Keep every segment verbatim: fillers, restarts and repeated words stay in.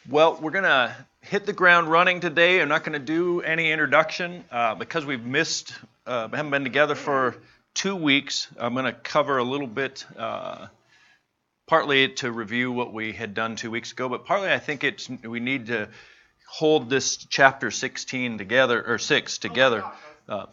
Well, we're going to hit the ground running today. I'm not going to do any introduction uh, because we've missed, uh, haven't been together for two weeks. I'm going to cover a little bit, uh, partly to review what we had done two weeks ago, but partly I think it's we need to hold this chapter sixteen together, or six together. Uh,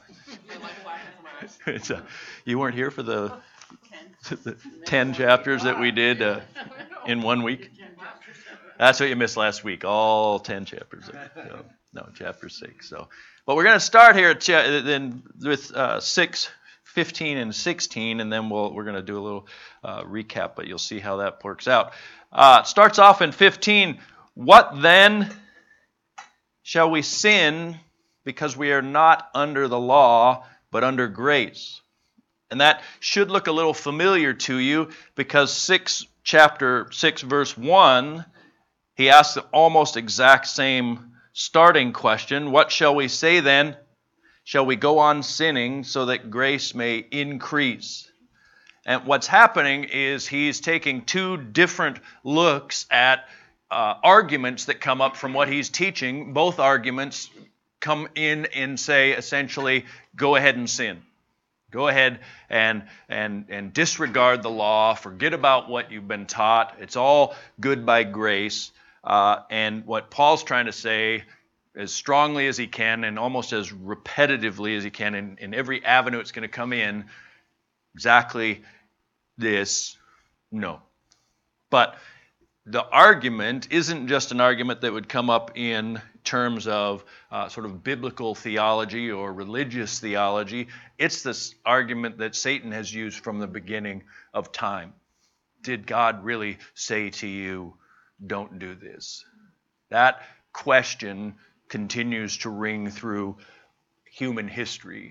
it's a, you weren't here for the, the ten chapters that we did uh, in one week? That's what you missed last week, all ten chapters. So, no, chapter six. So, but we're going to start here at cha- then with uh, six, fifteen, and sixteen, and then we'll, we're going to do a little uh, recap, but you'll see how that works out. Uh, it starts off in fifteen. What then shall we sin because we are not under the law, but under grace? And that should look a little familiar to you because six, chapter six, verse one, he asks the almost exact same starting question. What shall we say then? Shall we go on sinning so that grace may increase? And what's happening is he's taking two different looks at uh, arguments that come up from what he's teaching. Both arguments come in and say, essentially, go ahead and sin. Go ahead and, and, and disregard the law. Forget about what you've been taught. It's all good by grace. Uh, and what Paul's trying to say as strongly as he can and almost as repetitively as he can in, in every avenue it's going to come in, exactly this, no. But the argument isn't just an argument that would come up in terms of uh, sort of biblical theology or religious theology. It's this argument that Satan has used from the beginning of time. Did God really say to you, don't do this? That question continues to ring through human history.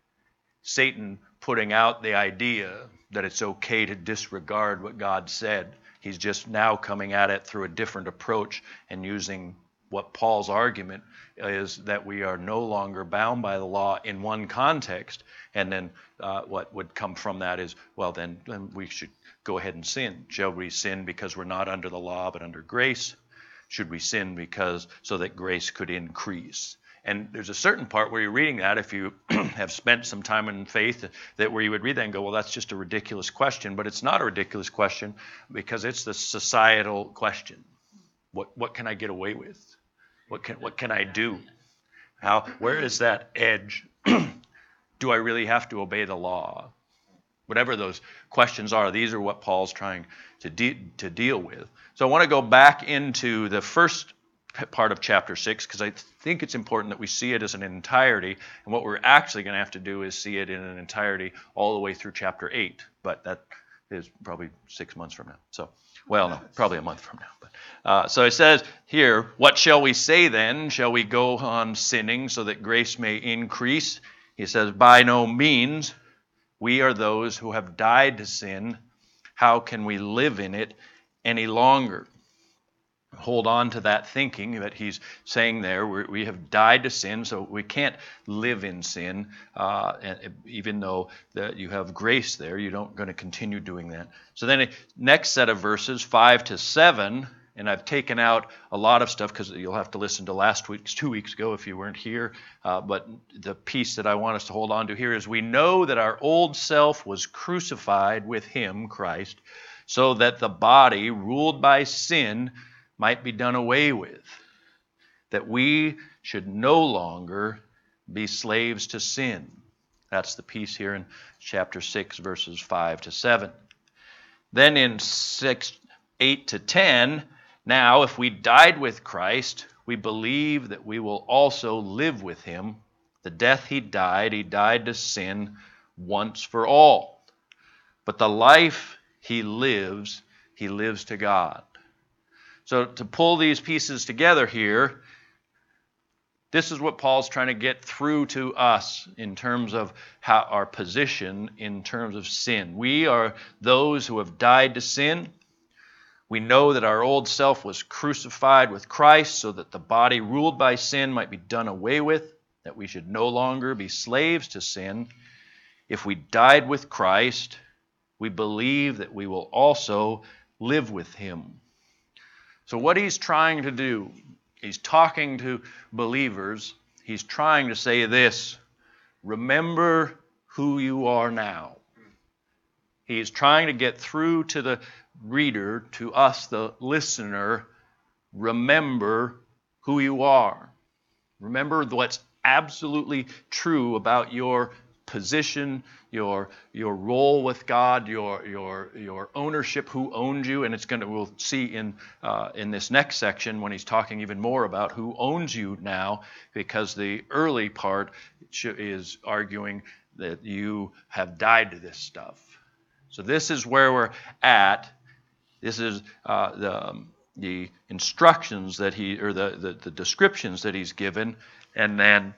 Satan putting out the idea that it's okay to disregard what God said. He's just now coming at it through a different approach and using what Paul's argument is, that we are no longer bound by the law in one context. And then uh, what would come from that is, well, then, then we should go ahead and sin. Shall we sin because we're not under the law but under grace? Should we sin because so that grace could increase? And there's a certain part where you're reading that, if you have spent some time in faith, that where you would read that and go, well, that's just a ridiculous question. But it's not a ridiculous question because it's the societal question. What what can I get away with? What can what can I do? How where is that edge? Do I really have to obey the law? Whatever those questions are, these are what Paul's trying to de- to deal with. So I want to go back into the first part of chapter six because I think it's important that we see it as an entirety. And what we're actually going to have to do is see it in an entirety all the way through chapter eight. But that is probably six months from now. So, well, no, probably a month from now. But uh, so it says here, what shall we say then? Shall we go on sinning so that grace may increase? He says, by no means. We are those who have died to sin. How can we live in it any longer? Hold on to that thinking that he's saying there. We're, we have died to sin, so we can't live in sin. Uh, and even though that you have grace there, you don't going to continue doing that. So then the next set of verses, five to seven, and I've taken out a lot of stuff because you'll have to listen to last week's, two weeks ago if you weren't here. Uh, but the piece that I want us to hold on to here is we know that our old self was crucified with him, Christ, so that the body ruled by sin might be done away with, that we should no longer be slaves to sin. That's the piece here in chapter six, verses five to seven. Then in six, eight to ten, now if we died with Christ, we believe that we will also live with him. The death he died, he died to sin once for all. But the life he lives, he lives to God. So to pull these pieces together here, this is what Paul's trying to get through to us in terms of how our position in terms of sin. We are those who have died to sin. We know that our old self was crucified with Christ so that the body ruled by sin might be done away with, that we should no longer be slaves to sin. If we died with Christ, we believe that we will also live with him. So what he's trying to do, he's talking to believers. He's trying to say this: remember who you are now. He's trying to get through to the reader, to us, the listener. Remember who you are. Remember what's absolutely true about your position, your your role with God, your your your ownership, who owns you, and it's going to we'll see in uh, in this next section when he's talking even more about who owns you now, because the early part is arguing that you have died to this stuff. So this is where we're at. This is uh, the um, the instructions that he or the, the the descriptions that he's given, and then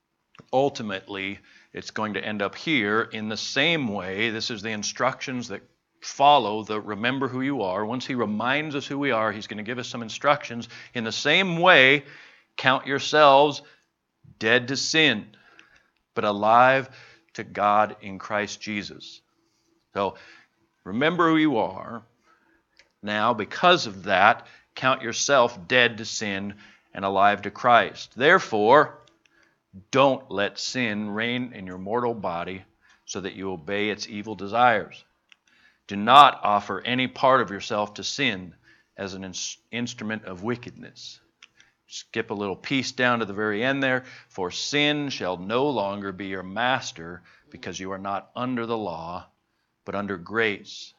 ultimately it's going to end up here in the same way. This is the instructions that follow the remember who you are. Once he reminds us who we are, he's going to give us some instructions. In the same way, count yourselves dead to sin, but alive to God in Christ Jesus. So remember who you are. Now, because of that, count yourself dead to sin and alive to Christ. Therefore, don't let sin reign in your mortal body so that you obey its evil desires. Do not offer any part of yourself to sin as an in- instrument of wickedness. Skip a little piece down to the very end there. For sin shall no longer be your master, because you are not under the law, but under grace.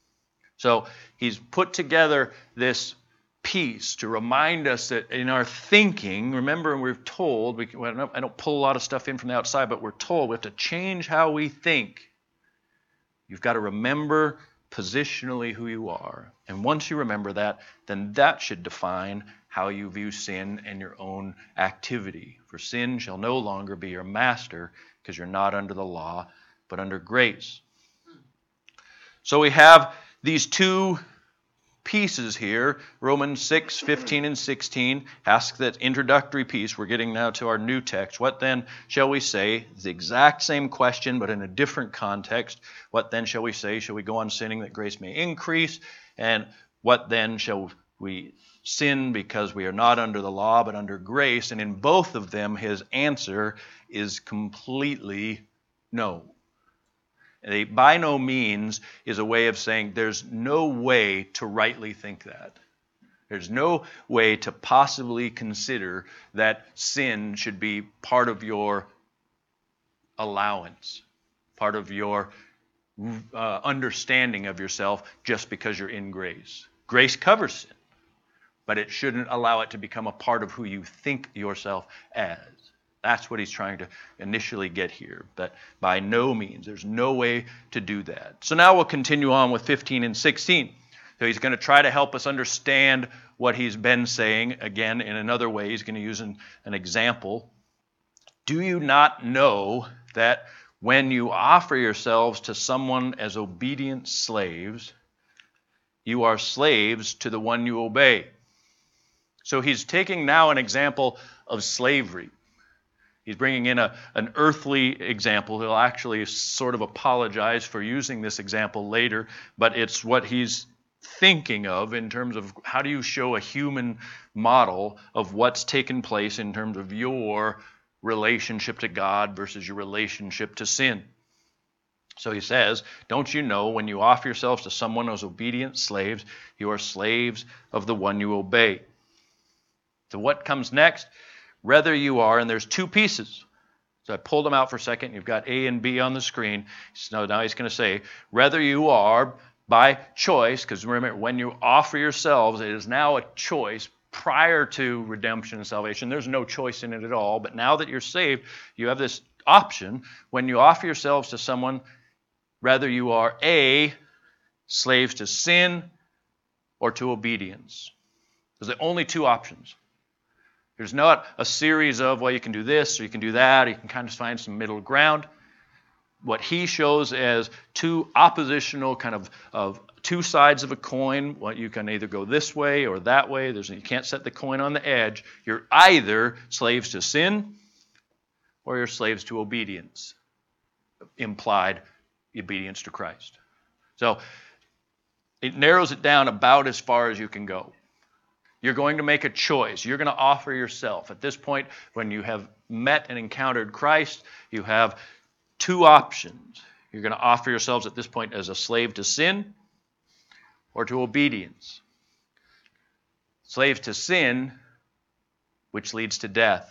So he's put together this piece to remind us that in our thinking, remember we're told, we, well, I don't pull a lot of stuff in from the outside, but we're told we have to change how we think. You've got to remember positionally who you are. And once you remember that, then that should define how you view sin and your own activity. For sin shall no longer be your master, because you're not under the law, but under grace. So we have these two pieces here. Romans six, fifteen and sixteen ask that introductory piece. We're getting now to our new text. What then shall we say? It's the exact same question, but in a different context. What then shall we say? Shall we go on sinning that grace may increase? And what then shall we sin because we are not under the law, but under grace? And in both of them, his answer is completely no. A by no means is a way of saying there's no way to rightly think that. There's no way to possibly consider that sin should be part of your allowance, part of your uh, understanding of yourself just because you're in grace. Grace covers sin, but it shouldn't allow it to become a part of who you think yourself as. That's what he's trying to initially get here. But by no means, there's no way to do that. So now we'll continue on with fifteen and sixteen. So he's going to try to help us understand what he's been saying. Again, in another way, he's going to use an, an example. Do you not know that when you offer yourselves to someone as obedient slaves, you are slaves to the one you obey? So he's taking now an example of slavery. He's bringing in a, an earthly example. He'll actually sort of apologize for using this example later, but it's what he's thinking of in terms of how do you show a human model of what's taken place in terms of your relationship to God versus your relationship to sin. So he says, don't you know when you offer yourselves to someone as obedient slaves, you are slaves of the one you obey? So what comes next? Whether you are, and there's two pieces. So I pulled them out for a second. You've got A and B on the screen. So now he's going to say, whether you are by choice, because remember, when you offer yourselves, it is now a choice. Prior to redemption and salvation, there's no choice in it at all. But now that you're saved, you have this option. When you offer yourselves to someone, whether you are A, slaves to sin, or to obedience. There's the only two options. There's not a series of, well, you can do this or you can do that. Or you can kind of find some middle ground. What he shows as two oppositional kind of, of two sides of a coin. What you can either go this way or that way. There's, you can't set the coin on the edge. You're either slaves to sin or you're slaves to obedience. Implied obedience to Christ. So it narrows it down about as far as you can go. You're going to make a choice. You're going to offer yourself. At this point, when you have met and encountered Christ, you have two options. You're going to offer yourselves at this point as a slave to sin or to obedience. Slave to sin, which leads to death.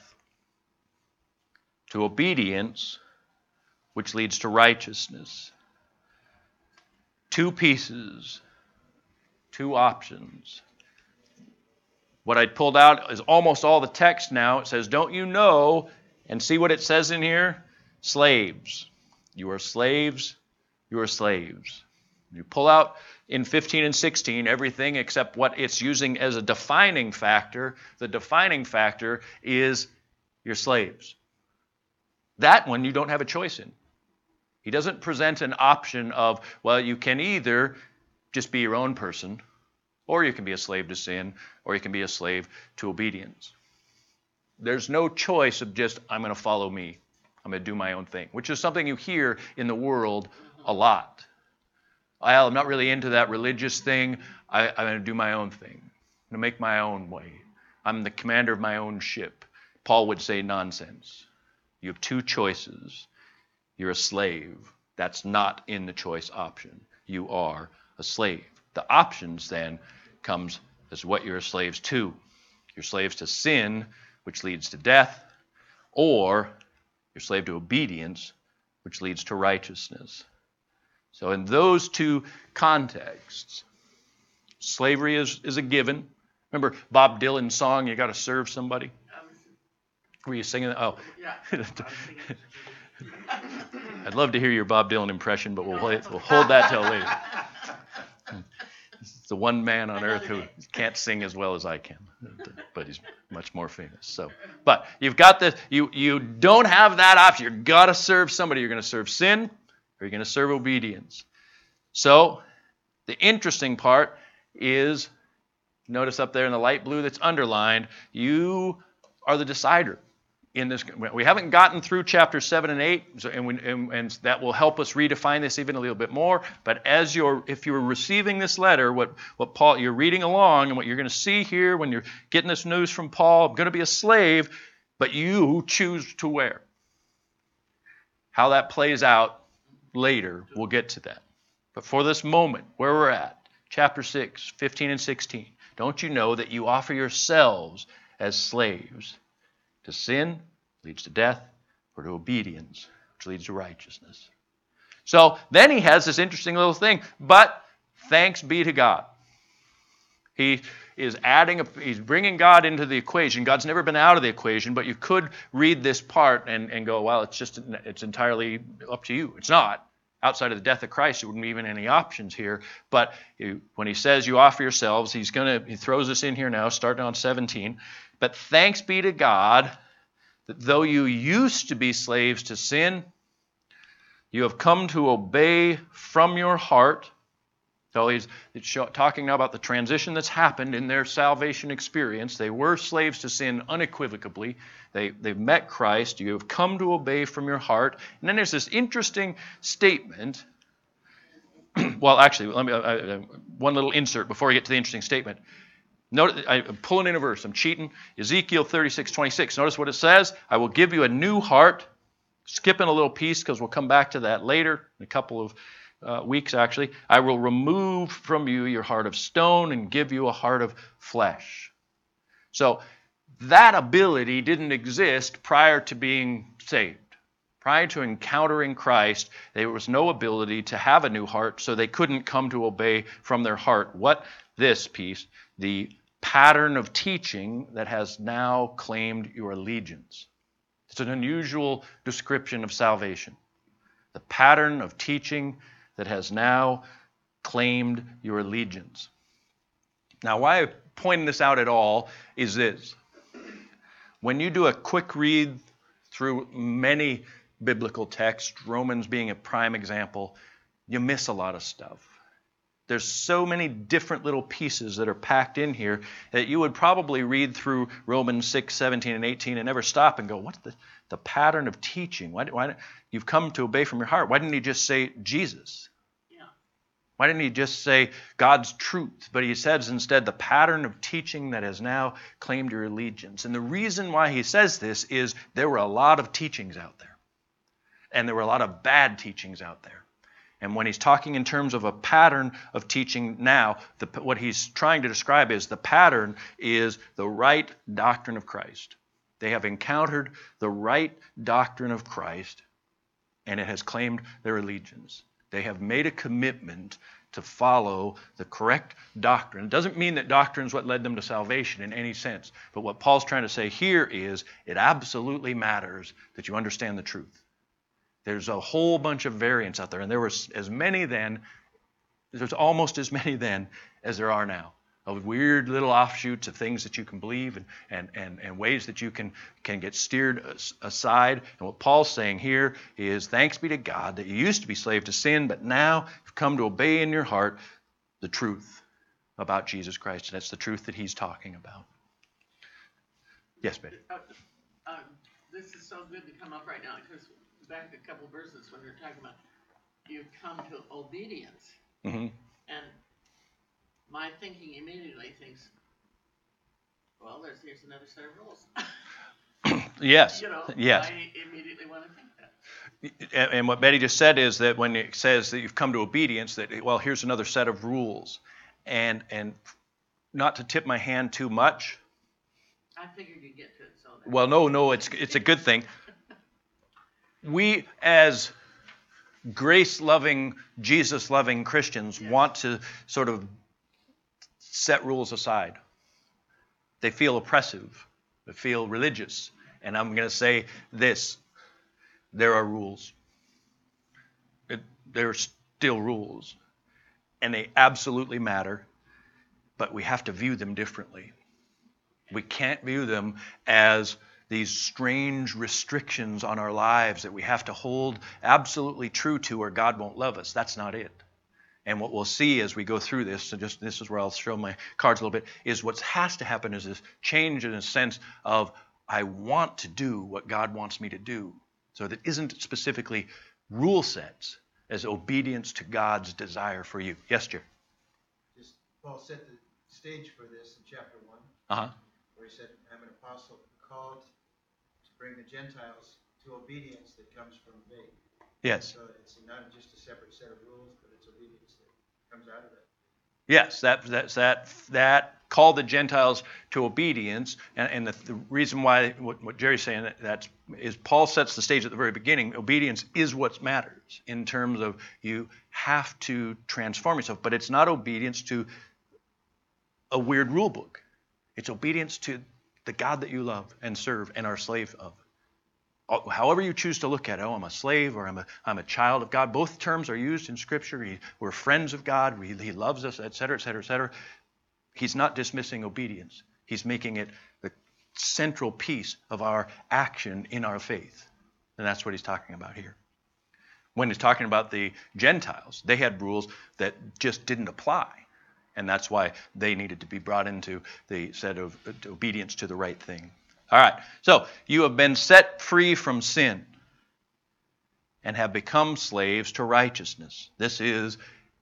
To obedience, which leads to righteousness. Two pieces, two options. What I pulled out is almost all the text now. It says, don't you know, and see what it says in here? Slaves. You are slaves. You are slaves. You pull out in fifteen and sixteen everything except what it's using as a defining factor. The defining factor is you're slaves. That one you don't have a choice in. He doesn't present an option of, well, you can either just be your own person, or you can be a slave to sin, or you can be a slave to obedience. There's no choice of just, I'm going to follow me. I'm going to do my own thing, which is something you hear in the world a lot. Well, I'm not really into that religious thing. I, I'm going to do my own thing. I'm going to make my own way. I'm the commander of my own ship. Paul would say nonsense. You have two choices. You're a slave. That's not in the choice option. You are a slave. The options then comes as what you're slaves to. You're slaves to sin, which leads to death, or you're slave to obedience, which leads to righteousness. So in those two contexts, slavery is, is a given. Remember Bob Dylan's song, You Got to Serve Somebody? Were you singing that? Oh. Yeah. I'd love to hear your Bob Dylan impression, but we'll, we'll hold that till later. It's the one man on earth who can't sing as well as I can, but he's much more famous. So, but you've got this. You you don't have that option. You've got to serve somebody. You're going to serve sin, or you're going to serve obedience. So, the interesting part is, notice up there in the light blue that's underlined, you are the decider. In this, we haven't gotten through chapter seven and eight, so, and, we, and, and that will help us redefine this even a little bit more. But as you're, if you're receiving this letter, what, what Paul, you're reading along, and what you're going to see here when you're getting this news from Paul, I'm going to be a slave, but you choose to where. How that plays out later, we'll get to that. But for this moment, where we're at, chapter six, fifteen and sixteen, don't you know that you offer yourselves as slaves to sin, leads to death, or to obedience, which leads to righteousness. So then he has this interesting little thing, but thanks be to God. He is adding, a, he's bringing God into the equation. God's never been out of the equation, but you could read this part and, and go, well, it's just, it's entirely up to you. It's not. Outside of the death of Christ, there wouldn't be even any options here. But when he says you offer yourselves, he's going to, he throws us in here now, starting on seventeen. But thanks be to God that though you used to be slaves to sin, you have come to obey from your heart. So he's talking now about the transition that's happened in their salvation experience. They were slaves to sin unequivocally. They, they've met Christ. You have come to obey from your heart. And then there's this interesting statement. Well, actually, let me uh, one little insert before we get to the interesting statement. Notice, I'm pulling in a verse. I'm cheating. Ezekiel thirty-six twenty-six. Notice what it says. I will give you a new heart. Skipping a little piece because we'll come back to that later in a couple of uh, weeks, actually. I will remove from you your heart of stone and give you a heart of flesh. So that ability didn't exist prior to being saved. Prior to encountering Christ, there was no ability to have a new heart, so they couldn't come to obey from their heart. What this piece, the pattern of teaching that has now claimed your allegiance. It's an unusual description of salvation. The pattern of teaching that has now claimed your allegiance. Now, why I'm pointing this out at all is this. When you do a quick read through many biblical texts, Romans being a prime example, you miss a lot of stuff. There's so many different little pieces that are packed in here that you would probably read through Romans six, seventeen, and eighteen and never stop and go, what's the, the pattern of teaching? Why, why, you've come to obey from your heart. Why didn't he just say Jesus? Yeah. Why didn't he just say God's truth? But he says instead the pattern of teaching that has now claimed your allegiance. And the reason why he says this is there were a lot of teachings out there. And there were a lot of bad teachings out there. And when he's talking in terms of a pattern of teaching now, the, what he's trying to describe is the pattern is the right doctrine of Christ. They have encountered the right doctrine of Christ, and it has claimed their allegiance. They have made a commitment to follow the correct doctrine. It doesn't mean that doctrine is what led them to salvation in any sense. But what Paul's trying to say here is it absolutely matters that you understand the truth. There's a whole bunch of variants out there, and there was as many then, there's almost as many then as there are now, of weird little offshoots of things that you can believe and, and, and, and ways that you can, can get steered aside. And what Paul's saying here is, thanks be to God that you used to be slave to sin, but now you've come to obey in your heart the truth about Jesus Christ. And that's the truth that he's talking about. Yes, Betty. Uh, uh, this is so good to come up right now, because back a couple verses when you're talking about you've come to obedience. Mm-hmm. And my thinking immediately thinks, well, there's here's another set of rules. Yes. You know, yes. I immediately want to think that. And, and what Betty just said is that when it says that you've come to obedience, that, well, here's another set of rules. And and not to tip my hand too much. I figured you'd get to it. So well, no, no, it's it's a good thing. We, as grace-loving, Jesus-loving Christians, yes. want to sort of set rules aside. They feel oppressive. They feel religious. And I'm going to say this. There are rules. It, there are still rules. And they absolutely matter. But we have to view them differently. We can't view them as these strange restrictions on our lives that we have to hold absolutely true to or God won't love us. That's not it. And what we'll see as we go through this, so just this is where I'll show my cards a little bit, is what has to happen is this change in a sense of I want to do what God wants me to do. So that isn't specifically rule sets as obedience to God's desire for you. Yes, Jerry? Just Paul set the stage for this in chapter one, uh-huh. where he said, I'm an apostle called bring the Gentiles to obedience that comes from faith. Yes. So it's not just a separate set of rules, but it's obedience that comes out of it. Yes, that that's that that call the Gentiles to obedience, and, and the, the reason why what, what Jerry's saying that that's, is Paul sets the stage at the very beginning. Obedience is what matters in terms of you have to transform yourself, but it's not obedience to a weird rule book. It's obedience to the God that you love and serve and are slave of. However you choose to look at it, oh, I'm a slave or I'm a, I'm a child of God. Both terms are used in Scripture. He, we're friends of God. We, he loves us, et cetera, et cetera, et cetera. He's not dismissing obedience. He's making it the central piece of our action in our faith. And that's what he's talking about here. When he's talking about the Gentiles, they had rules that just didn't apply. And that's why they needed to be brought into the set of obedience to the right thing. All right. So you have been set free from sin and have become slaves to righteousness. This is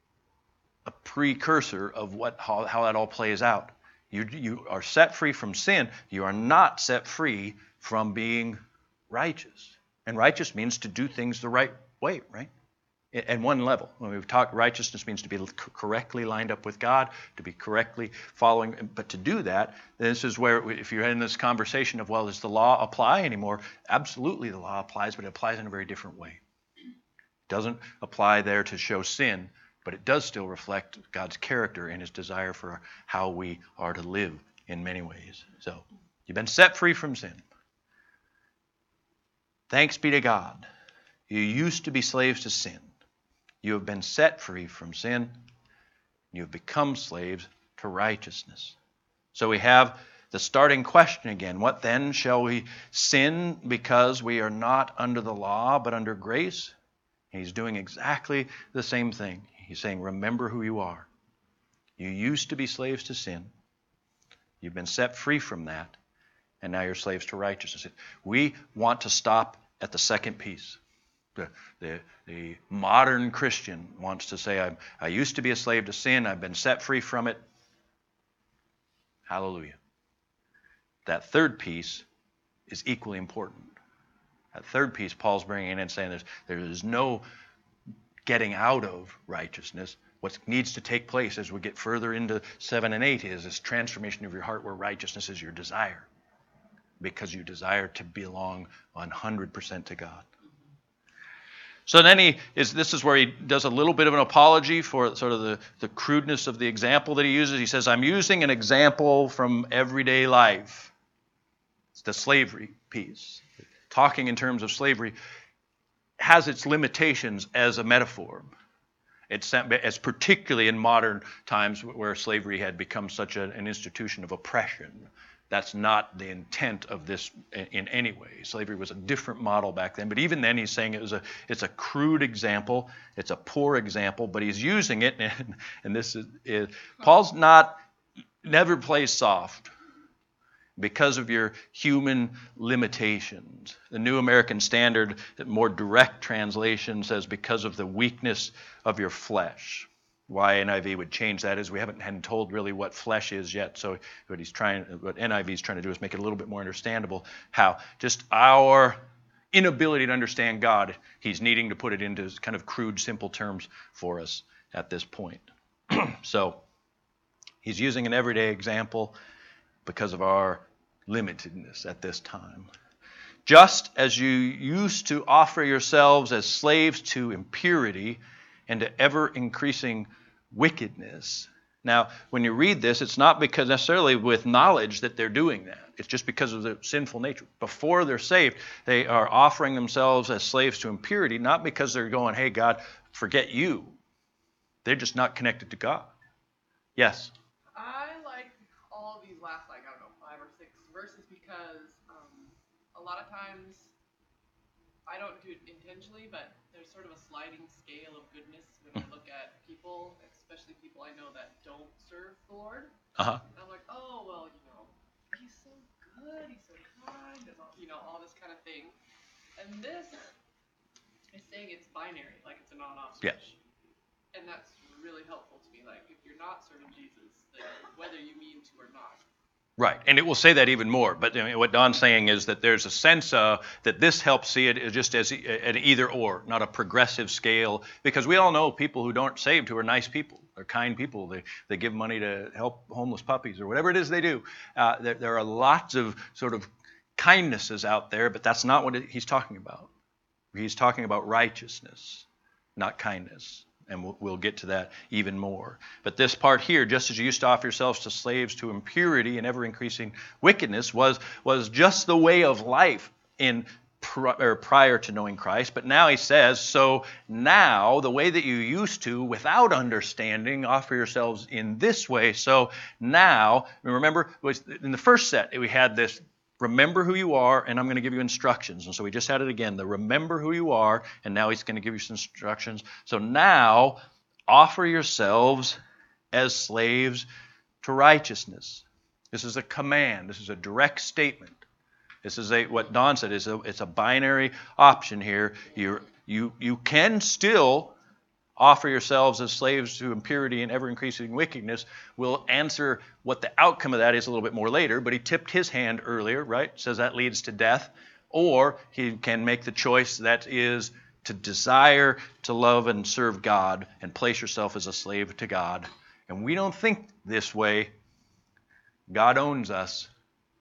a precursor of what how, how that all plays out. You, you are set free from sin. You are not set free from being righteous. And righteous means to do things the right way, right? At one level. When we've talked, righteousness means to be correctly lined up with God, to be correctly following. But to do that, this is where, if you're in this conversation of, well, does the law apply anymore? Absolutely the law applies, but it applies in a very different way. It doesn't apply there to show sin, but it does still reflect God's character and his desire for how we are to live in many ways. So, you've been set free from sin. Thanks be to God. You used to be slaves to sin. You have been set free from sin. You have become slaves to righteousness. So we have the starting question again. What then? Shall we sin because we are not under the law but under grace? He's doing exactly the same thing. He's saying, remember who you are. You used to be slaves to sin. You've been set free from that. And now you're slaves to righteousness. We want to stop at the second piece. The, the, the modern Christian wants to say, I'm, I used to be a slave to sin. I've been set free from it. Hallelujah. That third piece is equally important. That third piece Paul's bringing in and saying there's, there is no getting out of righteousness. What needs to take place as we get further into seven and eight is this transformation of your heart where righteousness is your desire. Because you desire to belong one hundred percent to God. So then he is. This is where he does a little bit of an apology for sort of the, the crudeness of the example that he uses. He says, I'm using an example from everyday life. It's the slavery piece. Talking in terms of slavery has its limitations as a metaphor. It's as particularly in modern times where slavery had become such a, an institution of oppression. That's not the intent of this in any way. Slavery was a different model back then. But even then he's saying it was a, it's a crude example. It's a poor example. But he's using it. And, and this is, is, Paul's not, never plays soft because of your human limitations. The New American Standard, more direct translation, says because of the weakness of your flesh. Why N I V would change that is we haven't hadn't told really what flesh is yet. So what he's trying, what N I V is trying to do is make it a little bit more understandable. How just our inability to understand God, he's needing to put it into kind of crude, simple terms for us at this point. So he's using an everyday example because of our limitedness at this time. Just as you used to offer yourselves as slaves to impurity and to ever-increasing wickedness. Now, when you read this, it's not because necessarily with knowledge that they're doing that. It's just because of their sinful nature. Before they're saved, they are offering themselves as slaves to impurity, not because they're going, hey, God, forget you. They're just not connected to God. Yes? I like all of these last, like, I don't know, five or six verses because um, a lot of times I don't do it intentionally, but there's sort of a sliding scale of goodness when I look at people, especially people I know that don't serve the Lord. Uh-huh. And I'm like, oh, well, you know, he's so good, he's so kind, and all, you know, all this kind of thing. And this is saying it's binary, like it's an on-off switch. Yes. And that's really helpful to me. Like, if you're not serving Jesus, then whether you mean to or not. Right, and it will say that even more. But I mean, what Don's saying is that there's a sense uh, that this helps see it just as an either or, not a progressive scale. Because we all know people who aren't saved who are nice people. They're kind people. They they give money to help homeless puppies or whatever it is they do. Uh, there, there are lots of sort of kindnesses out there, but that's not what it, he's talking about. He's talking about righteousness, not kindness. And we'll, we'll get to that even more. But this part here, just as you used to offer yourselves to slaves to impurity and ever-increasing wickedness, was, was just the way of life in or prior to knowing Christ. But now he says, so now the way that you used to, without understanding, offer yourselves in this way. So now, remember, in the first set, we had this, remember who you are, and I'm going to give you instructions. And so we just had it again, the remember who you are, and now he's going to give you some instructions. So now, offer yourselves as slaves to righteousness. This is a command. This is a direct statement. This is a what Don said is a, it's a binary option here. You you you can still offer yourselves as slaves to impurity and ever-increasing wickedness. We'll answer what the outcome of that is a little bit more later, but he tipped his hand earlier, right? Says that leads to death. Or he can make the choice that is to desire to love and serve God and place yourself as a slave to God. And we don't think this way. God owns us.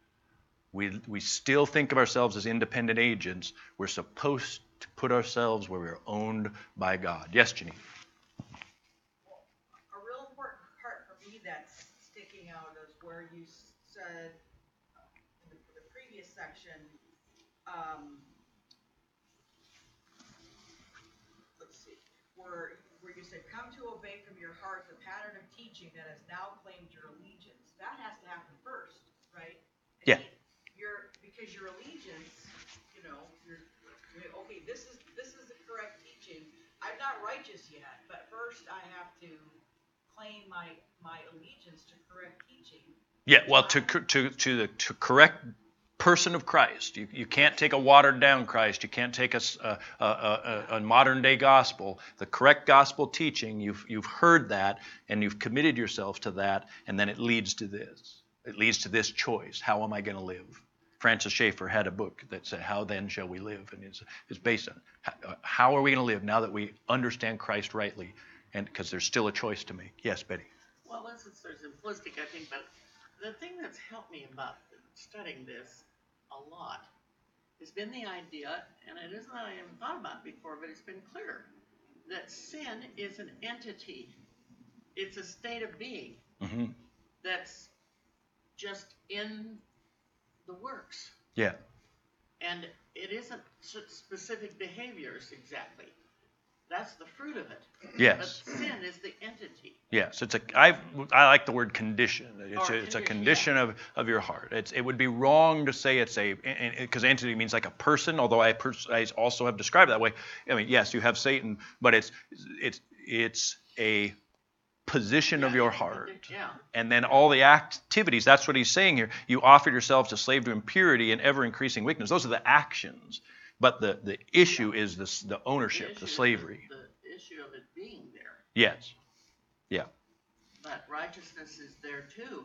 We, we still think of ourselves as independent agents. We're supposed to put ourselves where we're owned by God. Yes, Janine? Well, a real important part for me that's sticking out is where you said in the, the previous section, um, let's see, where, where you said, come to obey from your heart the pattern of teaching that has now claimed your allegiance. That has to happen first, right? And Yeah. Your, because your allegiance, you know, you're, okay, this is this is the correct teaching. I'm not righteous yet, but first I have to claim my my allegiance to correct teaching. Yeah, well, to to to the to correct person of Christ. You, you can't take a watered down Christ. You can't take a, a, a, a, a modern day gospel. The correct gospel teaching, you've, you've heard that and you've committed yourself to that, and then it leads to this. It leads to this choice. How am I going to live? Francis Schaeffer had a book that said, How Then Shall We Live? And it's, it's based on how, how are we going to live now that we understand Christ rightly? And because there's still a choice to make. Yes, Betty? Well, this is sort of simplistic, I think, but the thing that's helped me about studying this a lot has been the idea, and it isn't that I haven't thought about it before, but it's been clear, that sin is an entity. It's a state of being Mm-hmm. that's just in the works. Yeah. And it isn't s- specific behaviors exactly. That's the fruit of it. Yes. But sin is the entity. Yes, it's a. I I like the word condition. It's Or a, it's a condition, condition of, of your heart. It's it would be wrong to say it's a because entity means like a person. Although I pers- I also have described it that way. I mean, yes, you have Satan, but it's it's it's a position of Yeah, your it's a heart. condition, yeah. And then all the activities. That's what he's saying here. You offered yourselves a slave to impurity and ever increasing weakness. Those are the actions. But the, the issue is this, the ownership, issue the is slavery. The, the issue of it being there. Yes. Yeah. But righteousness is there too,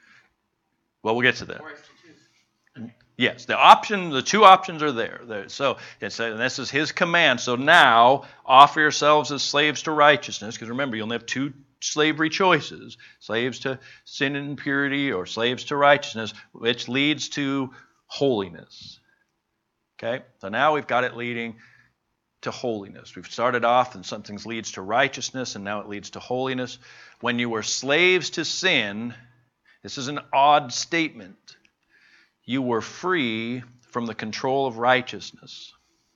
Well, we'll get to that. for us to choose. Yes, the option, the two options are there. there so it's, and this is his command. So now offer yourselves as slaves to righteousness, because remember, you only have two slavery choices: slaves to sin and impurity, or slaves to righteousness, which leads to holiness. Okay, so now we've got it leading to holiness. We've started off and something leads to righteousness, and now it leads to holiness. When you were slaves to sin, this is an odd statement. You were free from the control of righteousness.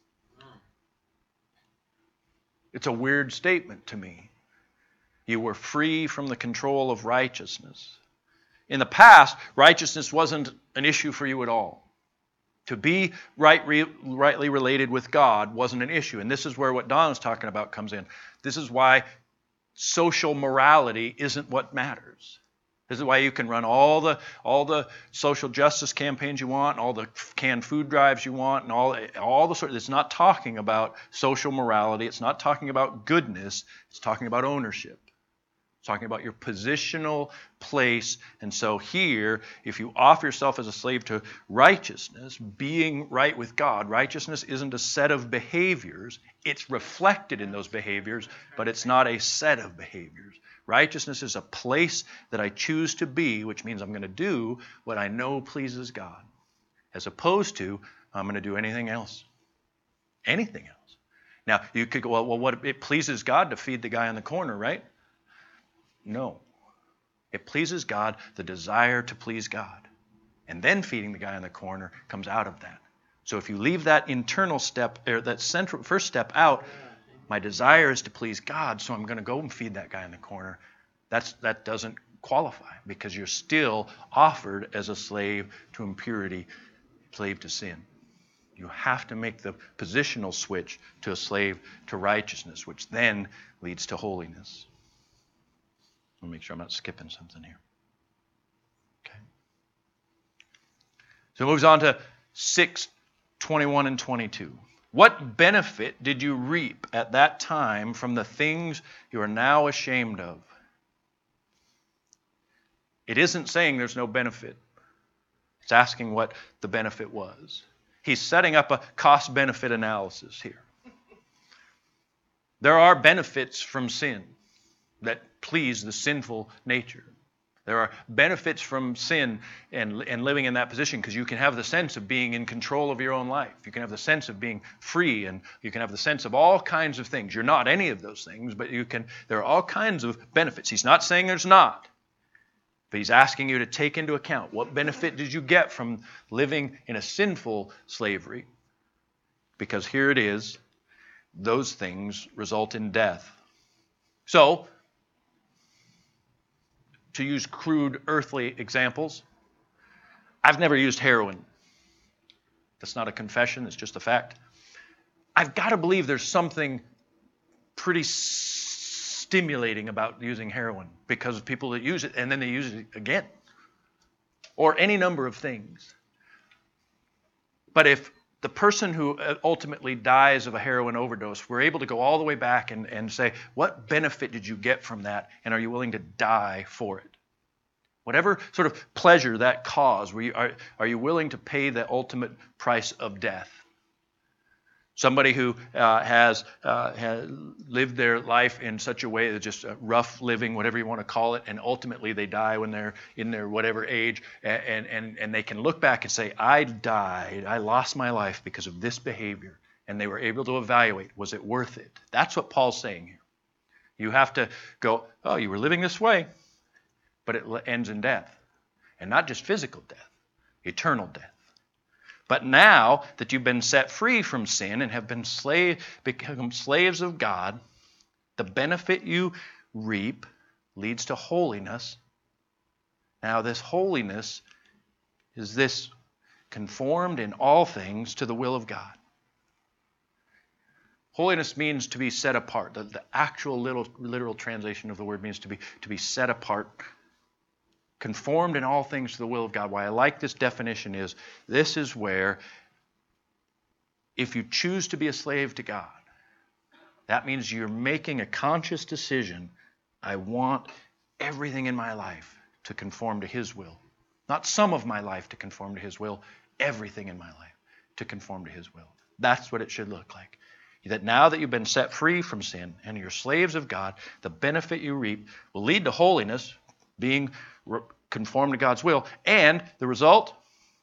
It's a weird statement to me. You were free from the control of righteousness. In the past, righteousness wasn't an issue for you at all. To be right, re, rightly related with God wasn't an issue. And this is where what Don is talking about comes in. This is why social morality isn't what matters. This is why you can run all the all the social justice campaigns you want, and all the canned food drives you want, and all all the sort. It's not talking about social morality. It's not talking about goodness. It's talking about ownership. It's talking about your positional place. And so here, if you offer yourself as a slave to righteousness, being right with God, righteousness isn't a set of behaviors. It's reflected in those behaviors, but it's not a set of behaviors. Righteousness is a place that I choose to be, which means I'm going to do what I know pleases God, as opposed to I'm going to do anything else. Anything else. Now, you could go, well, well, what it pleases God to feed the guy in the corner, right? No. It pleases God, the desire to please God. And then feeding the guy in the corner comes out of that. So if you leave that internal step, or that central first step out, my desire is to please God, so I'm going to go and feed that guy in the corner. That's, that doesn't qualify, because you're still offered as a slave to impurity, slave to sin. You have to make the positional switch to a slave to righteousness, which then leads to holiness. Let me make sure I'm not skipping something here. Okay. So it moves on to six, twenty-one and twenty-two. What benefit did you reap at that time from the things you are now ashamed of? It isn't saying there's no benefit. It's asking what the benefit was. He's setting up a cost-benefit analysis here. There are benefits from sin that please the sinful nature. There are benefits from sin and, and living in that position, because you can have the sense of being in control of your own life. You can have the sense of being free, and you can have the sense of all kinds of things. You're not any of those things, but you can. There are all kinds of benefits. He's not saying there's not, but he's asking you to take into account what benefit did you get from living in a sinful slavery? Because here it is, those things result in death. So, to use crude earthly examples, I've never used heroin. That's not a confession, it's just a fact. I've got to believe there's something pretty stimulating about using heroin, because of people that use it and then they use it again. Or any number of things. But if the person who ultimately dies of a heroin overdose, we're able to go all the way back and, and say, what benefit did you get from that? And are you willing to die for it? Whatever sort of pleasure that caused, were you, are, are you willing to pay the ultimate price of death? Somebody who uh, has, uh, has lived their life in such a way that just uh, rough living, whatever you want to call it, and ultimately they die when they're in their whatever age, and, and, and they can look back and say, I died, I lost my life because of this behavior, and they were able to evaluate, was it worth it? That's what Paul's saying here. You have to go, oh, you were living this way, but it ends in death, and not just physical death, eternal death. But now that you've been set free from sin and have been slave, become slaves of God, the benefit you reap leads to holiness. Now this holiness is this conformed in all things to the will of God. Holiness means to be set apart. The, the actual little, literal translation of the word means to be, to be set apart. Conformed in all things to the will of God. Why I like this definition is, this is where if you choose to be a slave to God, that means you're making a conscious decision. I want everything in my life to conform to His will. Not some of my life to conform to His will, everything in my life to conform to His will. That's what it should look like. That now that you've been set free from sin and you're slaves of God, the benefit you reap will lead to holiness, being conformed to God's will, and the result,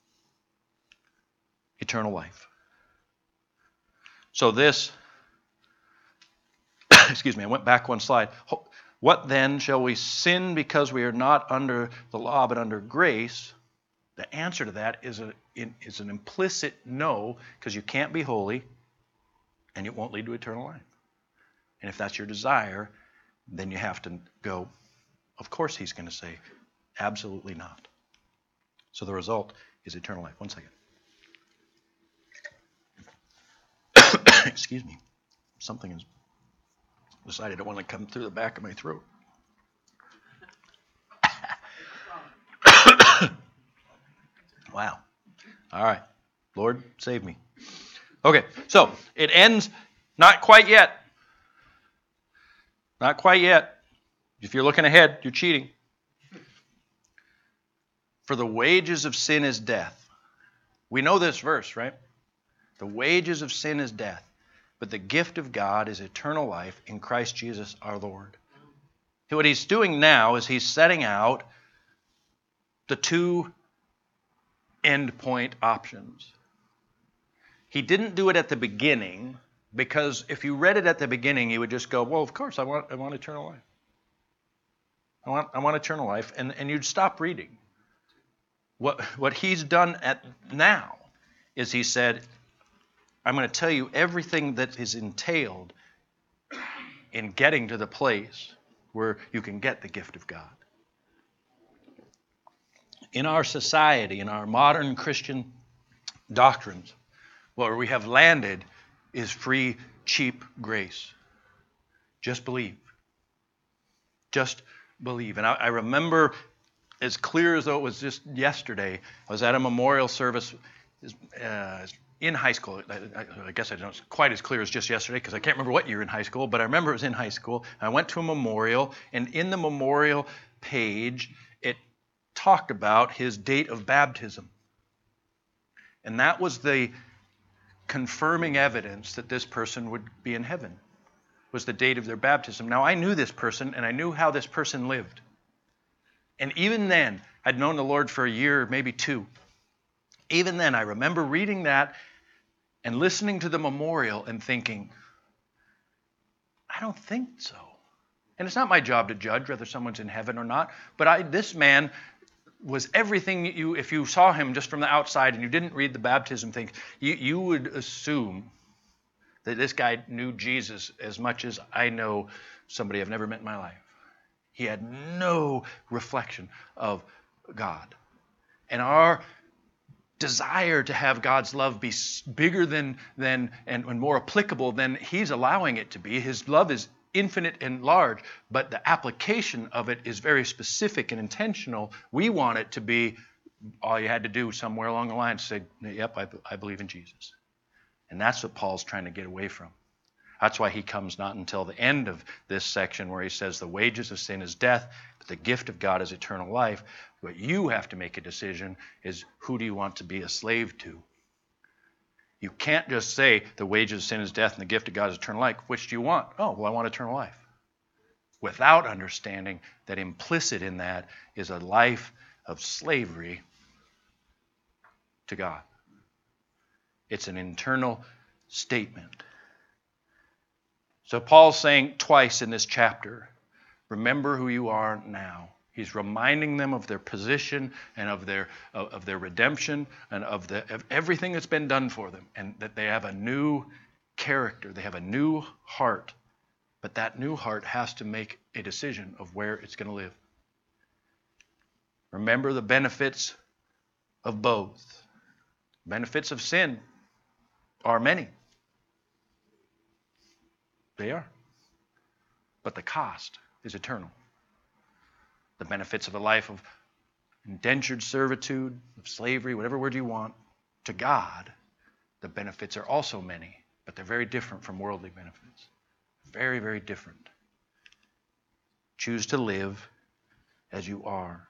eternal life. So this, excuse me, I went back one slide. What then, shall we sin because we are not under the law but under grace? The answer to that is, a, is an implicit no, because you can't be holy and it won't lead to eternal life. And if that's your desire, then you have to go, of course He's going to say, absolutely not. So the result is eternal life. One second. Excuse me. Something has decided to want to come through the back of my throat. Wow. All right. Lord, save me. Okay, so it ends, not quite yet. Not quite yet. If you're looking ahead, you're cheating. For the wages of sin is death. We know this verse, right? The wages of sin is death, but the gift of God is eternal life in Christ Jesus our Lord. So what he's doing now is he's setting out the two endpoint options. He didn't do it at the beginning, because if you read it at the beginning, you would just go, well, of course, I want I want eternal life. I want I want eternal life, and, and you'd stop reading. What what he's done at now is he said, I'm going to tell you everything that is entailed in getting to the place where you can get the gift of God. In our society, in our modern Christian doctrines, where we have landed is free, cheap grace. Just believe. Just believe. And I, I remember, as clear as though it was just yesterday, I was at a memorial service uh, in high school. I, I, I guess I don't, it's quite as clear as just yesterday because I can't remember what year in high school, but I remember it was in high school. I went to a memorial, and in the memorial page, it talked about his date of baptism. And that was the confirming evidence that this person would be in heaven, was the date of their baptism. Now, I knew this person, and I knew how this person lived. And even then, I'd known the Lord for a year, maybe two. Even then, I remember reading that and listening to the memorial and thinking, I don't think so. And it's not my job to judge whether someone's in heaven or not, but I, this man was everything you, if you saw him just from the outside and you didn't read the baptism thing, you, you would assume that this guy knew Jesus as much as I know somebody I've never met in my life. He had no reflection of God. And our desire to have God's love be bigger than, than and, and more applicable than He's allowing it to be. His love is infinite and large, but the application of it is very specific and intentional. We want it to be all you had to do somewhere along the line is say, yep, I, I believe in Jesus. And that's what Paul's trying to get away from. That's why he comes not until the end of this section where he says the wages of sin is death, but the gift of God is eternal life. What you have to make a decision is, who do you want to be a slave to? You can't just say the wages of sin is death and the gift of God is eternal life. Which do you want? Oh, well, I want eternal life. Without understanding that implicit in that is a life of slavery to God. It's an internal statement. So Paul's saying twice in this chapter, remember who you are now. He's reminding them of their position and of their of, of their redemption and of the of everything that's been done for them, and that they have a new character, they have a new heart. But that new heart has to make a decision of where it's going to live. Remember the benefits of both. Benefits of sin are many. They are. But the cost is eternal. The benefits of a life of indentured servitude, of slavery, whatever word you want, to God, the benefits are also many, but they're very different from worldly benefits. Very, very different. Choose to live as you are.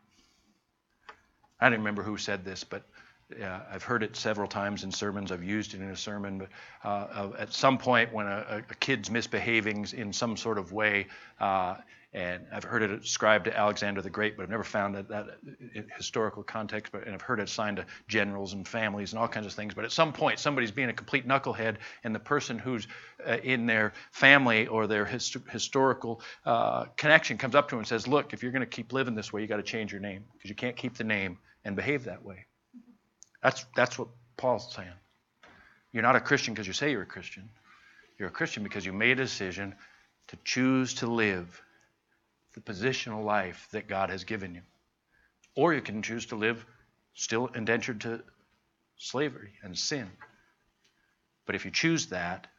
I don't remember who said this, but yeah, I've heard it several times in sermons. I've used it in a sermon. But uh, at some point when a, a kid's misbehaving in some sort of way, uh, and I've heard it ascribed to Alexander the Great, but I've never found that, that in historical context. But and I've heard it assigned to generals and families and all kinds of things. But at some point, somebody's being a complete knucklehead, and the person who's uh, in their family or their hist- historical uh, connection comes up to him and says, "Look, if you're going to keep living this way, you got to change your name, because you can't keep the name and behave that way." That's that's what Paul's saying. You're not a Christian because you say you're a Christian. You're a Christian because you made a decision to choose to live the positional life that God has given you. Or you can choose to live still indentured to slavery and sin. But if you choose that,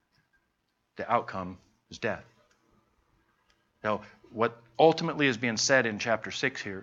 the outcome is death. Now, what ultimately is being said in chapter six here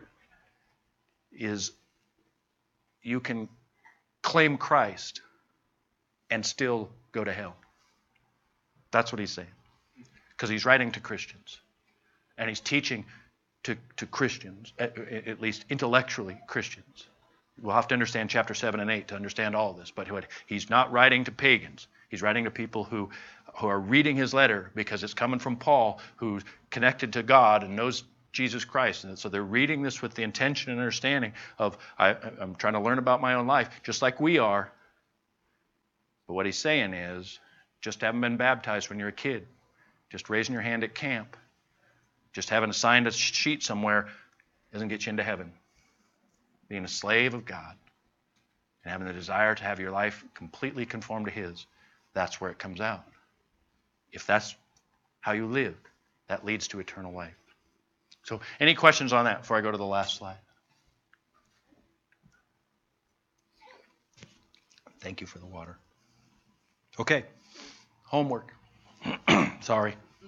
is, you can claim Christ and still go to hell. That's what he's saying. Because he's writing to Christians. And he's teaching to, to Christians, at, at least intellectually Christians. We'll have to understand chapter seven and eight to understand all this. But he's not writing to pagans. He's writing to people who, who are reading his letter because it's coming from Paul, who's connected to God and knows Jesus Christ. And so they're reading this with the intention and understanding of, I, I'm trying to learn about my own life, just like we are. But what he's saying is, just having been baptized when you're a kid, just raising your hand at camp, just having assigned a sheet somewhere doesn't get you into heaven. Being a slave of God and having the desire to have your life completely conform to his, that's where it comes out. If that's how you live, that leads to eternal life. So, any questions on that before I go to the last slide? Thank you for the water. Okay, homework. Sorry. I'm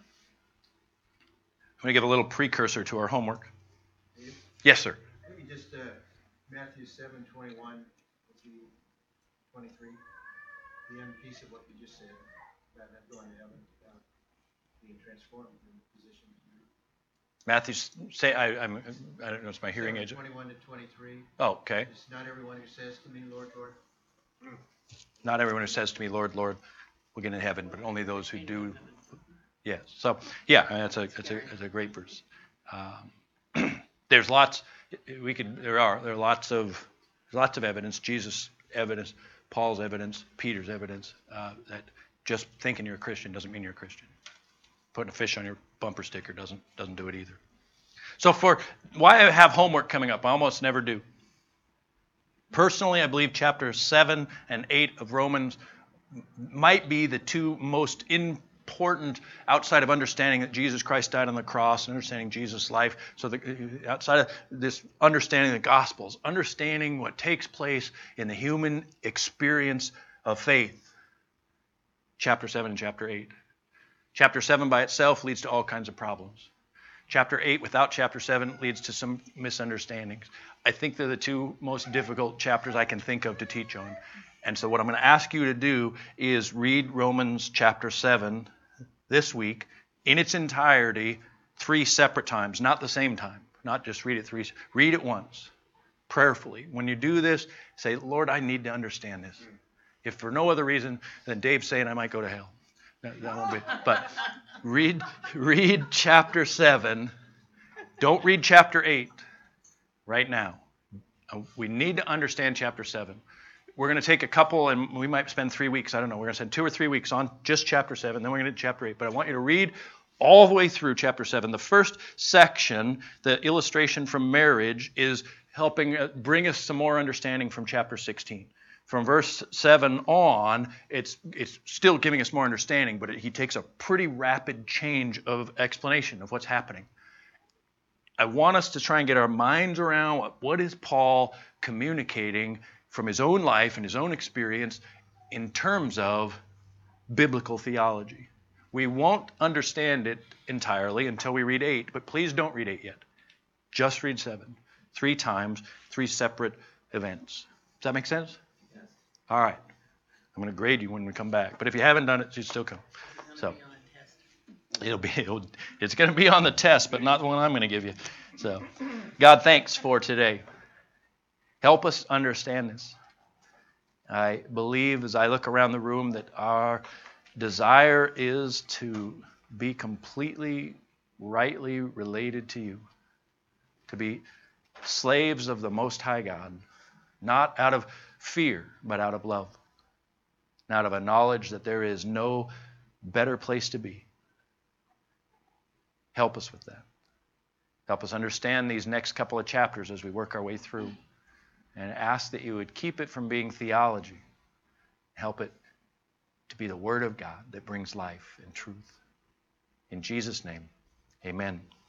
going to give a little precursor to our homework. Dave? Yes, sir. Maybe just uh, Matthew seven twenty-one to twenty-three, the end piece of what you just said, about not going to heaven, about being transformed in position. Matthew, say, I, I'm, I don't know, it's my hearing aid. twenty-one to twenty-three. Oh, okay. It's not everyone who says to me, Lord, Lord. Not everyone who says to me, Lord, Lord, will get into heaven, but only those who do. Yes. So, yeah, that's a that's a that's a great verse. Um, there's lots. We could. There are there are lots of there's lots of evidence. Jesus' evidence, Paul's evidence, Peter's evidence uh, that just thinking you're a Christian doesn't mean you're a Christian. Putting a fish on your bumper sticker doesn't doesn't do it either. So for why I have homework coming up, I almost never do. Personally, I believe chapters seven and eight of Romans might be the two most important outside of understanding that Jesus Christ died on the cross and understanding Jesus' life. So the, outside of this understanding the Gospels, understanding what takes place in the human experience of faith. Chapter seven and chapter eight. Chapter seven by itself leads to all kinds of problems. Chapter eight without chapter seven leads to some misunderstandings. I think they're the two most difficult chapters I can think of to teach on. And so what I'm going to ask you to do is read Romans chapter seven this week in its entirety, three separate times, not the same time. Not just read it three. Read it once, prayerfully. When you do this, say, Lord, I need to understand this. If for no other reason than Dave's saying I might go to hell. That, that won't be. But read, read chapter seven. Don't read chapter eight right now. We need to understand chapter seven. We're going to take a couple, and we might spend three weeks. I don't know. We're going to spend two or three weeks on just chapter seven. Then we're going to do chapter eight. But I want you to read all the way through chapter seven. The first section, the illustration from marriage, is helping bring us some more understanding from chapter sixteen. From verse seven on, it's it's still giving us more understanding, but it, he takes a pretty rapid change of explanation of what's happening. I want us to try and get our minds around what, what is Paul communicating from his own life and his own experience in terms of biblical theology. We won't understand it entirely until we read eight, but please don't read eight yet. Just read seven. Three times, three separate events. Does that make sense? Yes. All right. I'm going to grade you when we come back. But if you haven't done it, you still come. It's So gonna be on a test. it'll be it'll, it's going to be on the test, but not the one I'm going to give you. So, God, thanks for today. Help us understand this. I believe as I look around the room that our desire is to be completely, rightly related to you, to be slaves of the Most High God, not out of fear, but out of love, and out of a knowledge that there is no better place to be. Help us with that. Help us understand these next couple of chapters as we work our way through, and ask that you would keep it from being theology. Help it to be the Word of God that brings life and truth. In Jesus' name, amen.